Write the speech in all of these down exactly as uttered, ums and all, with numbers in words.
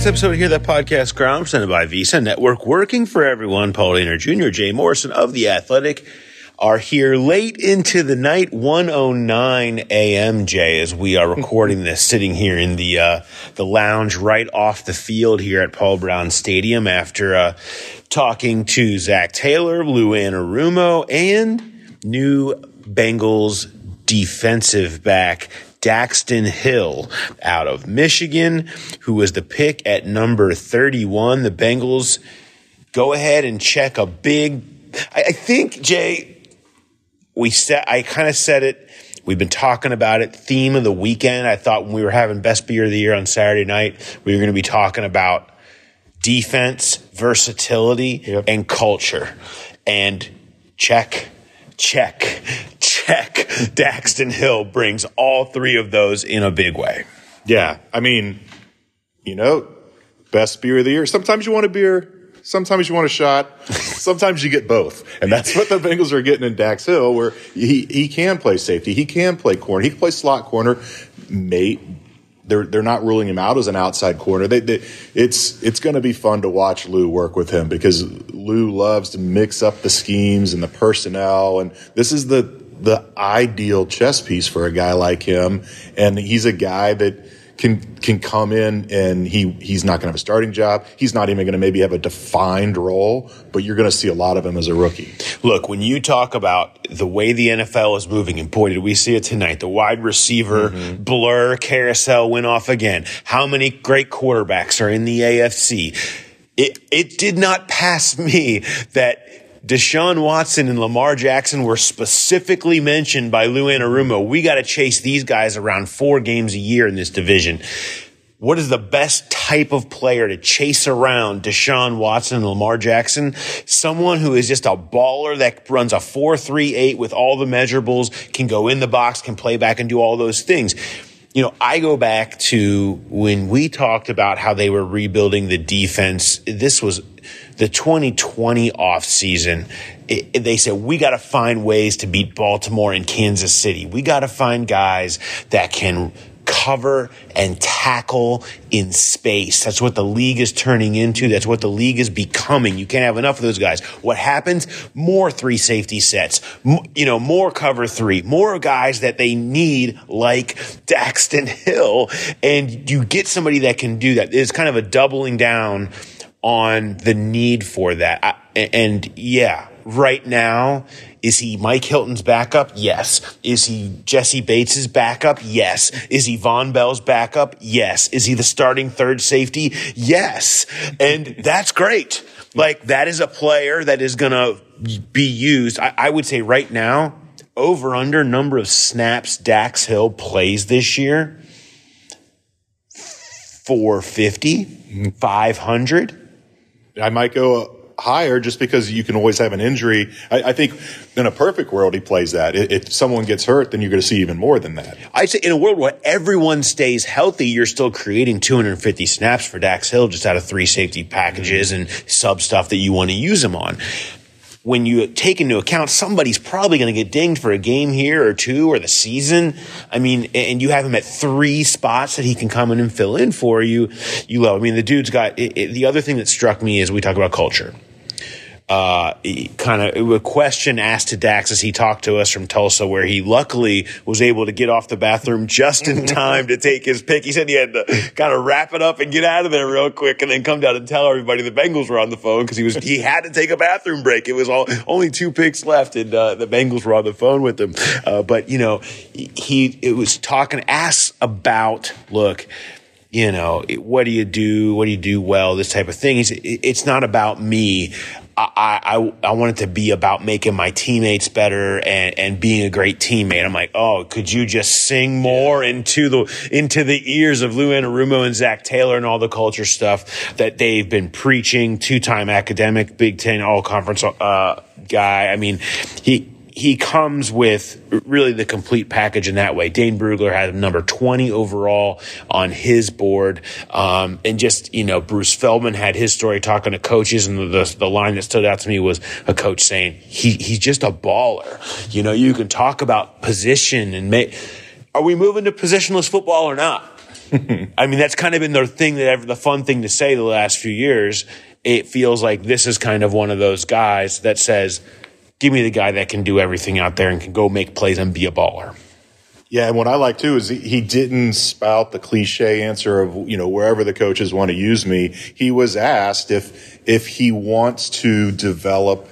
This episode here, that podcast ground presented by Visa Network, working for everyone. Paul Dehner Junior, Jay Morrison of The Athletic are here late into the night, one oh nine a.m., Jay, as we are recording this, sitting here in the uh, the lounge right off the field here at Paul Brown Stadium after uh, talking to Zach Taylor, Lou Anarumo, and new Bengals defensive back Daxton Hill out of Michigan, who was the pick at number thirty-one. The Bengals go ahead and check a big, I, I think, Jay, we said, I kind of said it. We've been talking about it. Theme of the weekend. I thought when we were having Best Beer of the Year on Saturday night, we were going to be talking about defense, versatility, yep. and culture. And check, check, check. Daxton Hill brings all three of those in a big way. Yeah. I mean, you know, Best Beer of the Year. Sometimes you want a beer. Sometimes you want a shot. Sometimes you get both. And that's what the Bengals are getting in Dax Hill, where he, he can play safety. He can play corner. He can play slot corner. Mate, they're they're not ruling him out as an outside corner. They, they, it's it's going to be fun to watch Lou work with him, because Lou loves to mix up the schemes and the personnel. And this is the, the ideal chess piece for a guy like him. And he's a guy that can can come in, and he he's not going to have a starting job. He's not even going to maybe have a defined role, but you're going to see a lot of him as a rookie. Look, when you talk about the way the N F L is moving, and boy, did we see it tonight, the wide receiver mm-hmm. blur carousel went off again. How many great quarterbacks are in the A F C? It it did not pass me that Deshaun Watson and Lamar Jackson were specifically mentioned by Lou Anarumo. We got to chase these guys around four games a year in this division. What is the best type of player to chase around Deshaun Watson and Lamar Jackson? Someone who is just a baller that runs a four three eight with all the measurables, can go in the box, can play back and do all those things. You know, I go back to when we talked about how they were rebuilding the defense. This was the twenty twenty offseason. It, they said, we got to find ways to beat Baltimore and Kansas City. We got to find guys that can cover and tackle in space. That's what the league is turning into. That's what the league is becoming. You can't have enough of those guys. What happens? More three safety sets, M- you know, more cover three, more guys that they need like Daxton Hill. And you get somebody that can do that. It's kind of a doubling down on the need for that. I, and yeah, right now, is he Mike Hilton's backup? Yes. Is he Jesse Bates's backup? Yes. Is he Von Bell's backup? Yes. Is he the starting third safety? Yes. And that's great. Like, that is a player that is going to be used. I, I would say right now, over under number of snaps Dax Hill plays this year, four fifty, five hundred. I might go higher just because you can always have an injury. I, I think in a perfect world, he plays that. If someone gets hurt, then you're going to see even more than that. I'd say in a world where everyone stays healthy, you're still creating two hundred fifty snaps for Dax Hill just out of three safety packages mm-hmm. and sub stuff that you want to use him on. When you take into account somebody's probably going to get dinged for a game here or two or the season, I mean, and you have him at three spots that he can come in and fill in for you, you love. I mean, the dude's got it, it, the other thing that struck me is we talk about culture. Uh, kind of a question asked to Dax as he talked to us from Tulsa, where he luckily was able to get off the bathroom just in time to take his pick. He said he had to kind of wrap it up and get out of there real quick and then come down and tell everybody the Bengals were on the phone, because he was, he had to take a bathroom break. It was all, only two picks left, and, uh, the Bengals were on the phone with him. Uh, but you know, he, it was talking, asked about, look, you know, what do you do? What do you do well? This type of thing. He said, it's not about me. I, I, I want it to be about making my teammates better and, and being a great teammate. I'm like, oh, could you just sing more into the, into the ears of Lou Anarumo and Zach Taylor and all the culture stuff that they've been preaching? Two-time academic, Big Ten all-conference, uh, guy. I mean, he, he comes with really the complete package in that way. Dane Brugler had him number twenty overall on his board. Um, and just, you know, Bruce Feldman had his story talking to coaches, and the, the, the line that stood out to me was a coach saying, he, he's just a baller. You know, you can talk about position and make, are we moving to positionless football or not? I mean, that's kind of been the thing that ever, the fun thing to say the last few years. It feels like this is kind of one of those guys that says, give me the guy that can do everything out there and can go make plays and be a baller. Yeah, and what I like, too, is he didn't spout the cliche answer of, you know, wherever the coaches want to use me. He was asked if if he wants to develop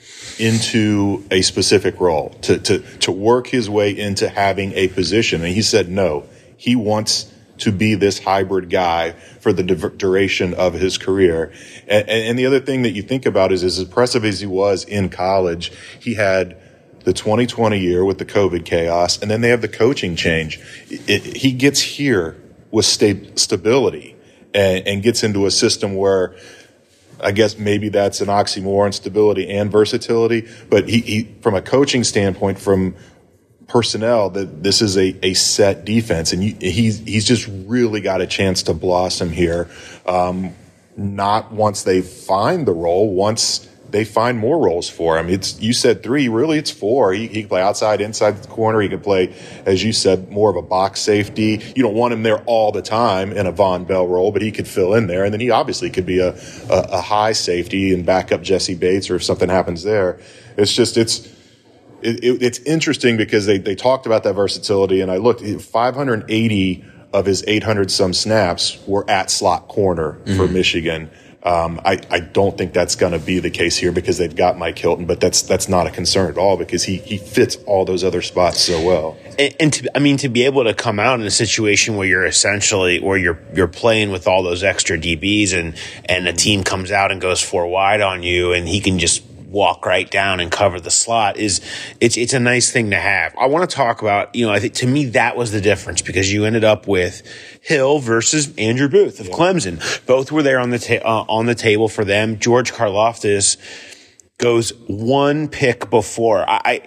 into a specific role, to, to, to work his way into having a position. And he said no. He wants to be this hybrid guy for the duration of his career. And, and the other thing that you think about is, as impressive as he was in college, he had the twenty twenty year with the COVID chaos, and then they have the coaching change. It, it, he gets here with sta- stability and, and gets into a system where I guess maybe that's an oxymoron, stability and versatility. But he, he from a coaching standpoint, from personnel, that this is a, a set defense, and you, he's he's just really got a chance to blossom here. Um, not once they find the role, once they find more roles for him. It's you said three, really it's four. He, he can play outside, inside the corner. He can play, as you said, more of a box safety. You don't want him there all the time in a Von Bell role, but he could fill in there. And then he obviously could be a, a, a high safety and back up Jesse Bates, or if something happens there. It's just it's it, it, it's interesting because they they talked about that versatility, and I looked, five hundred eighty of his eight hundred some snaps were at slot corner mm-hmm. for Michigan. Um, I, I don't think that's going to be the case here because they've got Mike Hilton, but that's that's not a concern at all because he, he fits all those other spots so well. And, and to, I mean, to be able to come out in a situation where you're essentially, where you're you're playing with all those extra D Bs, and and a team comes out and goes four wide on you, and he can just walk right down and cover the slot, is it's it's a nice thing to have. I want to talk about, you know, I think to me that was the difference, because you ended up with Hill versus Andrew Booth of yeah. Clemson. Both were there on the ta- uh, on the table for them. George Karlaftis goes one pick before. I, I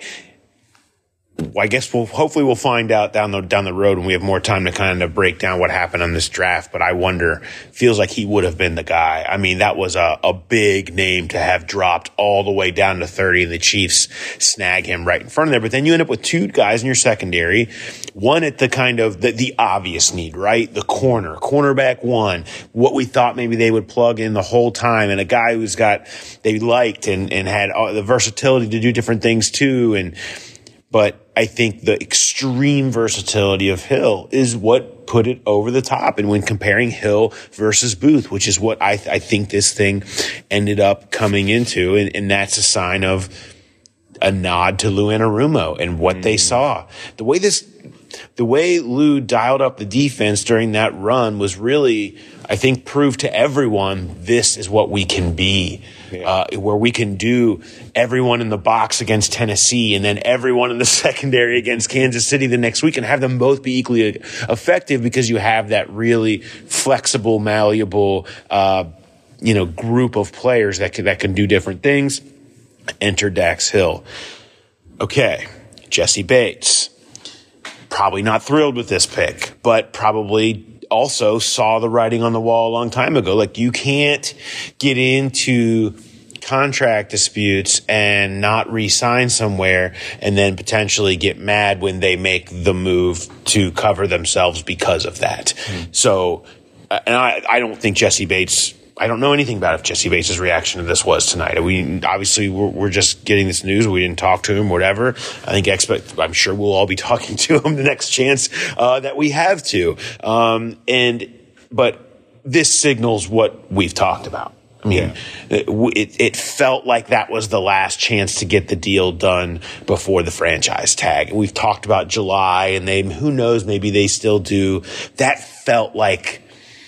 I guess we'll hopefully we'll find out down the down the road when we have more time to kind of break down what happened on this draft. But I wonder, feels like he would have been the guy. I mean, that was a, a big name to have dropped all the way down to thirty, and the Chiefs snag him right in front of there. But then you end up with two guys in your secondary, one at the kind of the, the obvious need, right? The corner, cornerback one, what we thought maybe they would plug in the whole time, and a guy who's got they liked and and had the versatility to do different things too, and. But I think the extreme versatility of Hill is what put it over the top. And when comparing Hill versus Booth, which is what I, th- I think this thing ended up coming into, and, and that's a sign of a nod to Lou Anarumo and what mm. they saw. The way this, the way Lou dialed up the defense during that run was really, I think, proved to everyone this is what we can be. Yeah. Uh, where we can do everyone in the box against Tennessee and then everyone in the secondary against Kansas City the next week, and have them both be equally effective, because you have that really flexible, malleable, uh, you know, group of players that can, that can do different things. Enter Dax Hill. Okay, Jesse Bates. Probably not thrilled with this pick, but probably also saw the writing on the wall a long time ago. Like, you can't get into contract disputes and not re-sign somewhere and then potentially get mad when they make the move to cover themselves because of that. Mm. So, and I, I don't think Jesse Bates, I don't know anything about if Jesse Bates' reaction to this was tonight. We obviously we're, we're just getting this news. We didn't talk to him, whatever. I think expect. I'm sure we'll all be talking to him the next chance uh, that we have to. Um, and but this signals what we've talked about. I mean, yeah. it, it felt like that was the last chance to get the deal done before the franchise tag. We've talked about July, and they who knows, maybe they still do. That felt like.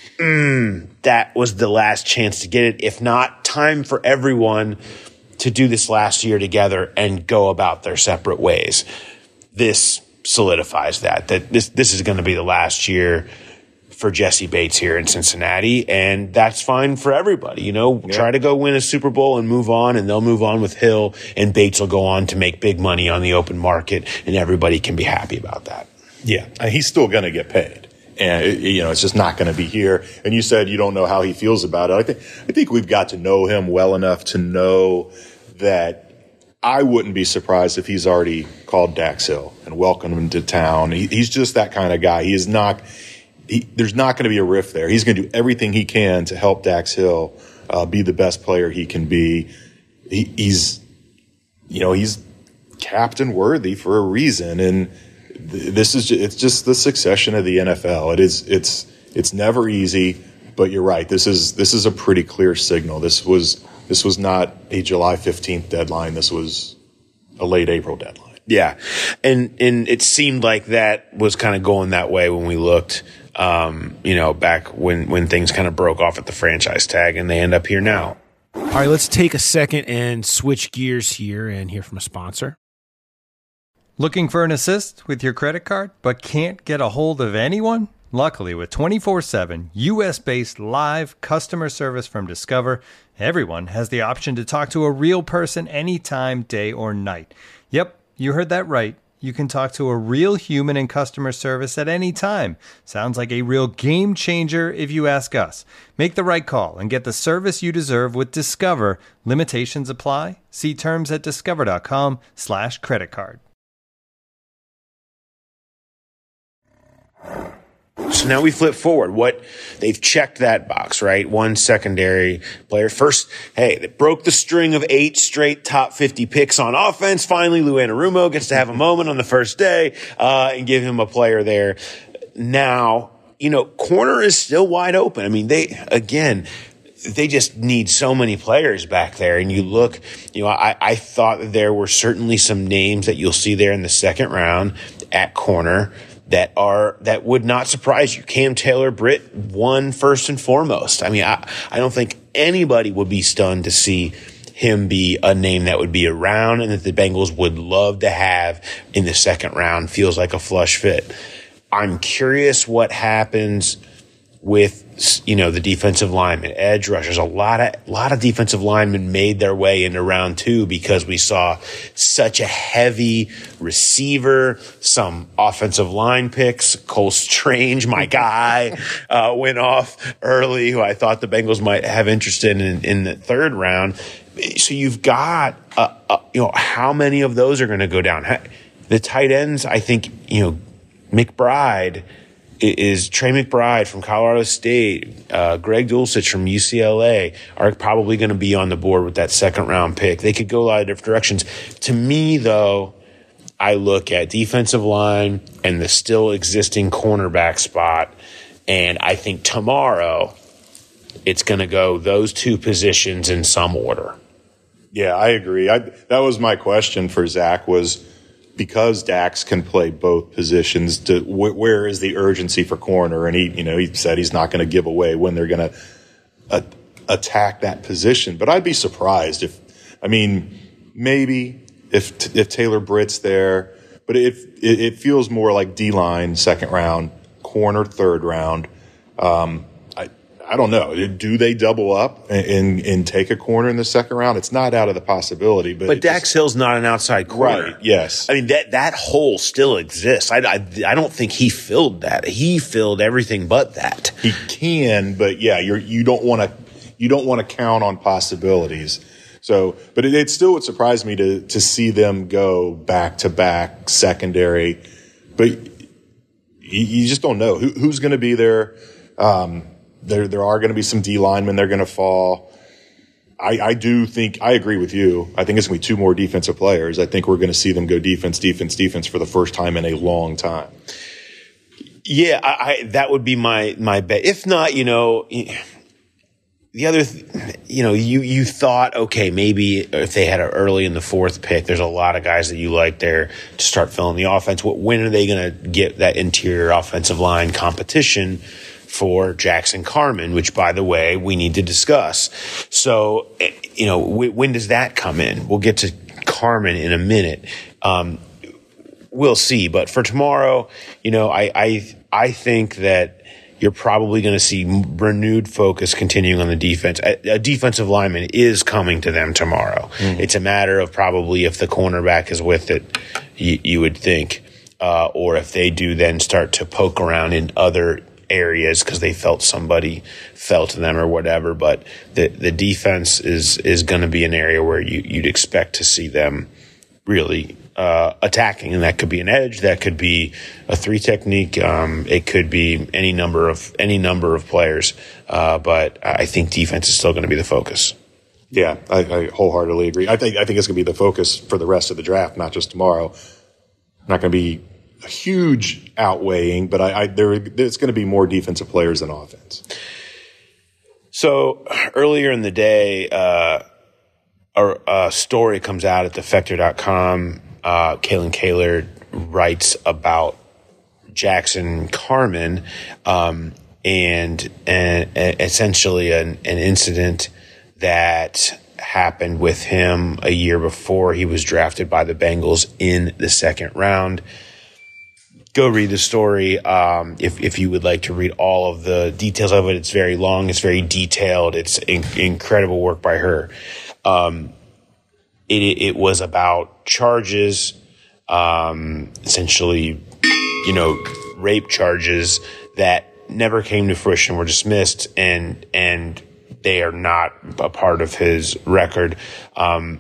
Mm, that was the last chance to get it. If not, time for everyone to do this last year together and go about their separate ways. This solidifies that, that this, this is going to be the last year for Jesse Bates here in Cincinnati, and that's fine for everybody. You know, yeah. Try to go win a Super Bowl and move on, and they'll move on with Hill, and Bates will go on to make big money on the open market, and everybody can be happy about that. Yeah, and he's still going to get paid. And, it, you know, it's just not going to be here. And you said you don't know how he feels about it. I think, I think we've got to know him well enough to know that I wouldn't be surprised if he's already called Dax Hill and welcomed him to town. He, he's just that kind of guy. He is not, he, there's not going to be a rift there. He's going to do everything he can to help Dax Hill uh, be the best player he can be. He, he's, you know, he's captain worthy for a reason, and th- this is just, it's just the succession of the N F L. It is it's it's never easy, but you're right. This is this is a pretty clear signal. This was this was not a July fifteenth deadline. This was a late April deadline. Yeah, and and it seemed like that was kind of going that way when we looked, um, you know, back when when things kind of broke off at the franchise tag, and they end up here now. All right, let's take a second and switch gears here and hear from a sponsor. Looking for an assist with your credit card but can't get a hold of anyone? Luckily, with twenty-four seven U S-based live customer service from Discover, everyone has the option to talk to a real person anytime, day or night. Yep, you heard that right. You can talk to a real human in customer service at any time. Sounds like a real game changer if you ask us. Make the right call and get the service you deserve with Discover. Limitations apply. See terms at discover.com slash credit card. So now we flip forward. What they've checked that box, right? One secondary player. First, hey, they broke the string of eight straight top fifty picks on offense. Finally, Lou Anarumo gets to have a moment on the first day uh, and give him a player there. Now, you know, corner is still wide open. I mean, they, again, they just need so many players back there. And you look, you know, I, I thought that there were certainly some names that you'll see there in the second round at corner that are that would not surprise you. Cam Taylor-Britt won first and foremost. I mean, I, I don't think anybody would be stunned to see him be a name that would be around and that the Bengals would love to have in the second round. Feels like a flush fit. I'm curious what happens with, you know, the defensive linemen, edge rushers. A lot of, a lot of defensive linemen made their way into round two because we saw such a heavy receiver, some offensive line picks. Cole Strange, my guy, uh, went off early, who I thought the Bengals might have interest in in, in the third round. So you've got, uh, uh, you know, how many of those are going to go down? The tight ends, I think, you know, McBride is Trey McBride from Colorado State, uh, Greg Dulcich from U C L A are probably going to be on the board with that second round pick. They could go a lot of different directions. To me, though, I look at defensive line and the still existing cornerback spot, and I think tomorrow it's going to go those two positions in some order. Yeah, I agree. I, that was my question for Zach was, because Dax can play both positions, to wh- where is the urgency for corner? And he, you know, he said he's not going to give away when they're going to uh, attack that position. But I'd be surprised if, I mean, maybe if if Taylor-Britt's there, but if it, it feels more like D-line second round, corner third round. Um, I I don't know. Do they double up and, and and take a corner in the second round? It's not out of the possibility. But, but Dax just, Hill's not an outside corner. Right, yes. I mean, that, that hole still exists. I, I, I don't think he filled that. He filled everything but that. He can, but yeah, you're, you don't want to you don't want to count on possibilities. So, but it, it still would surprise me to to see them go back to back secondary. But you, you just don't know Who, who's going to be there. Um, There, there are going to be some D linemen. They're going to fall. I, I do think I agree with you. I think it's going to be two more defensive players. I think we're going to see them go defense, defense, defense for the first time in a long time. Yeah, I, I that would be my my bet. If not, you know, the other, th- you know, you you thought, okay, maybe if they had an early in the fourth pick, there's a lot of guys that you like there to start filling the offense. What, when are they going to get that interior offensive line competition for Jackson Carman, which, by the way, we need to discuss. So, you know, w- when does that come in? We'll get to Carman in a minute. Um, we'll see. But for tomorrow, you know, I I, I think that you're probably going to see renewed focus continuing on the defense. A, a defensive lineman is coming to them tomorrow. Mm-hmm. It's a matter of probably if the cornerback is with it, you, you would think, uh, or if they do then start to poke around in other areas because they felt somebody fell to them or whatever. But the the defense is is going to be an area where you, you'd expect to see them really uh, attacking, and that could be an edge, that could be a three technique, um, it could be any number of any number of players. Uh, but I think defense is still going to be the focus. Yeah, I, I wholeheartedly agree. I think I think it's going to be the focus for the rest of the draft, not just tomorrow. Not going to be a huge outweighing, but I, I there there's going to be more defensive players than offense. So earlier in the day, uh, a, a story comes out at defector dot com. Uh, Kalen Kaler writes about Jackson Carman um, and, and, and essentially an, an incident that happened with him a year before he was drafted by the Bengals in the second round. Go read the story um, if if you would like to read all of the details of it. It's very long. It's very detailed. It's in, incredible work by her. Um, it, it was about charges, um, essentially, you know, rape charges that never came to fruition, were dismissed, and and they are not a part of his record. Um,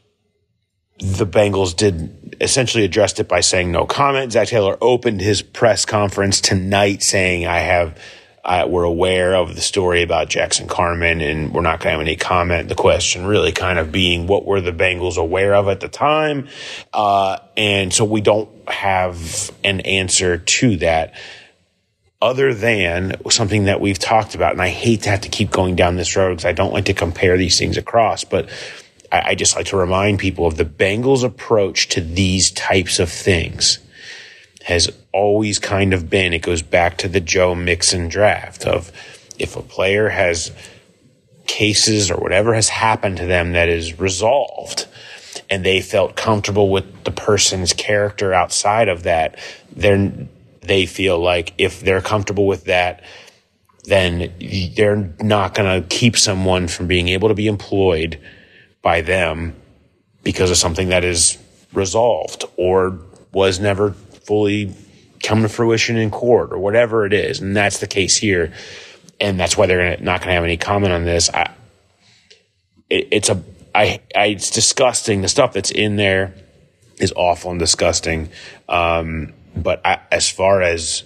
the Bengals did essentially addressed it by saying no comment. Zach Taylor opened his press conference tonight saying, I have, uh, we're aware of the story about Jackson Carman and we're not going to have any comment. The question really kind of being, what were the Bengals aware of at the time? Uh, and so we don't have an answer to that other than something that we've talked about. And I hate to have to keep going down this road because I don't like to compare these things across, but I just like to remind people of the Bengals' approach to these types of things has always kind of been, it goes back to the Joe Mixon draft of if a player has cases or whatever has happened to them that is resolved and they felt comfortable with the person's character outside of that, then they feel like if they're comfortable with that, then they're not going to keep someone from being able to be employed by them because of something that is resolved or was never fully come to fruition in court or whatever it is. And that's the case here. And that's why they're gonna, not going to have any comment on this. I, it, it's a, I, I, it's disgusting. The stuff that's in there is awful and disgusting. Um, but I, as far as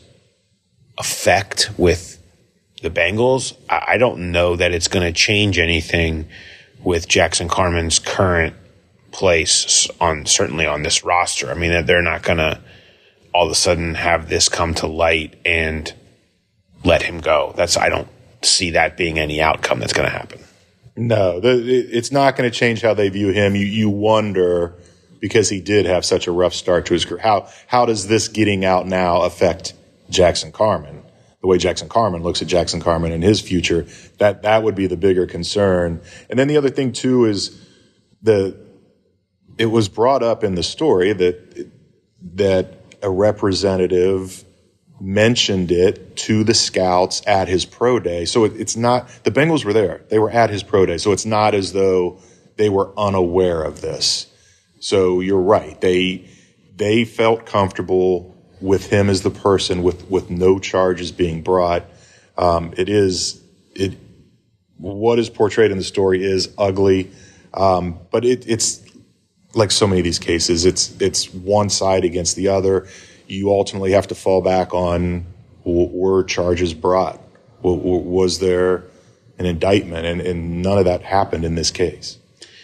effect with the Bengals, I, I don't know that it's going to change anything with Jackson Carman's current place on, certainly on this roster. I mean, they're not going to all of a sudden have this come to light and let him go. That's, I don't see that being any outcome that's going to happen. No, the, it's not going to change how they view him. You, you wonder, because he did have such a rough start to his career, how, how does this getting out now affect Jackson Carman? The way Jackson Carman looks at Jackson Carman and his future, that, that would be the bigger concern. And then the other thing too is the, it was brought up in the story that, that a representative mentioned it to the scouts at his pro day. So it, it's not, the Bengals were there. They were at his pro day. So it's not as though they were unaware of this. So you're right. They, they felt comfortable with him as the person, with, with no charges being brought. Um, it is, it, what is portrayed in the story is ugly. Um, but it, it's like so many of these cases, it's, it's one side against the other. You ultimately have to fall back on, were charges brought? Was there an indictment? And, and none of that happened in this case.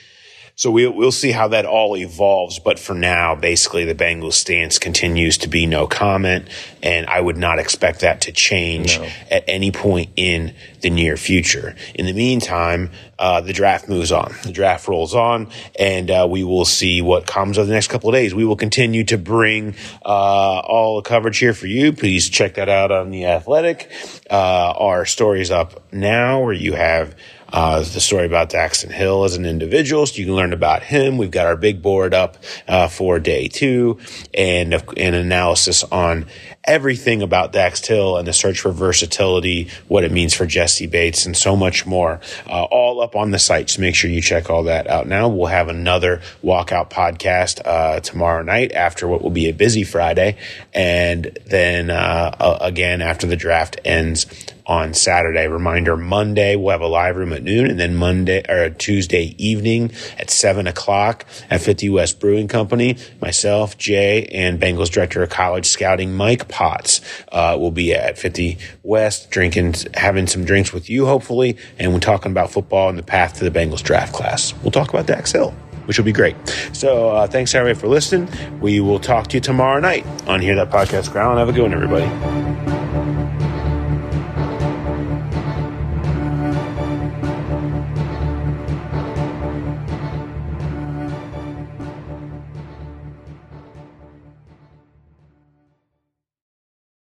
So we'll, we'll see how that all evolves. But for now, basically, the Bengals' stance continues to be no comment. And I would not expect that to change no. at any point in the near future. In the meantime, uh, the draft moves on. The draft rolls on, and uh, we will see what comes over the next couple of days. We will continue to bring uh, all the coverage here for you. Please check that out on The Athletic. Uh, our story's up now where you have Uh, the story about Daxton Hill as an individual, so you can learn about him. We've got our big board up uh, for day two and an analysis on everything about Dax Hill and the search for versatility, what it means for Jesse Bates, and so much more, uh, all up on the site. So make sure you check all that out now. We'll have another Walkout podcast uh, tomorrow night after what will be a busy Friday, and then uh, uh, again after the draft ends on Saturday. Reminder, Monday we'll have a live room at noon, and then Monday or Tuesday evening at seven o'clock at fifty West Brewing Company. Myself, Jay, and Bengals Director of College Scouting Mike Potts uh, will be at fifty West drinking, having some drinks with you hopefully, and we're talking about football and the path to the Bengals draft class. We'll talk about Dax Hill, which will be great. So uh, thanks everybody for listening. We will talk to you tomorrow night on Hear That Podcast Ground. Have a good one, everybody.